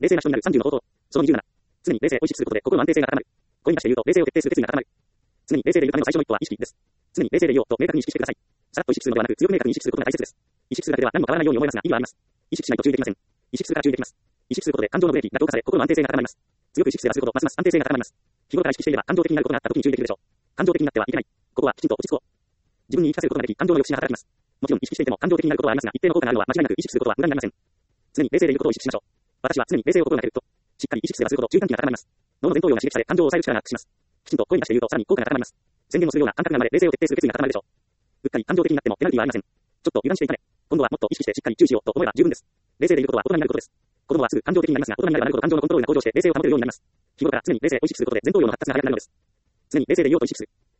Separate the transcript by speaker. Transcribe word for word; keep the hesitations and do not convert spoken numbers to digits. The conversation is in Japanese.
Speaker 1: 冷静な人になるさんじゅうの方法。そのにじゅうなな。常に冷静を意識することで心の安定性が高まる。声に出して言うと冷静を徹底する決意が高まる。常に冷静でいるための最初の一歩は意識です。常に冷静でいようと明確に意識してください。さらっと意識するのではなく強く明確に意識することが大切です。意識するだけでは何も変わらないように思えますが意味はあります。意識しないと注意できません。意識するから注意できます。意識することで感情のブレーキが強化され心の安定性が高まります。強く意識すればするほどますます安定性が高まります。日頃から意識していれば感情的になることがあった時に注意できるでしょう。感情的になってはいけない。ここはきちんと落ち着こう。自分に言い聞かせることができ感情の抑止が働きます。もちろん意識していても感情的になることはありますが一定の効果があるのは間違いなく意識することは無駄になりません。常に冷静でいることを意識しましょう。私は常に冷静を心がけるとしっかり意識すればするほど注意喚起が高まります。脳の前頭葉が刺激され感情を抑える力がアップします。きちんと声に出して言うとさらに効果が高まります。宣言をするような感覚が生まれ冷静を徹底する決意が高まるでしょう。うっかり感情的になってもペナルティはありません。ちょっと油断していたね。今度はもっと意識してしっかり注意しようと思えば十分です。冷静でいることは大人になることです。子供はすぐ感情的になりますが大人になればなるほど感情のコントロールが向上して冷静を保てるようになります。日頃から常に冷静を意識することで前頭葉の発達が早くなるのです。常に冷静でいようと意識する。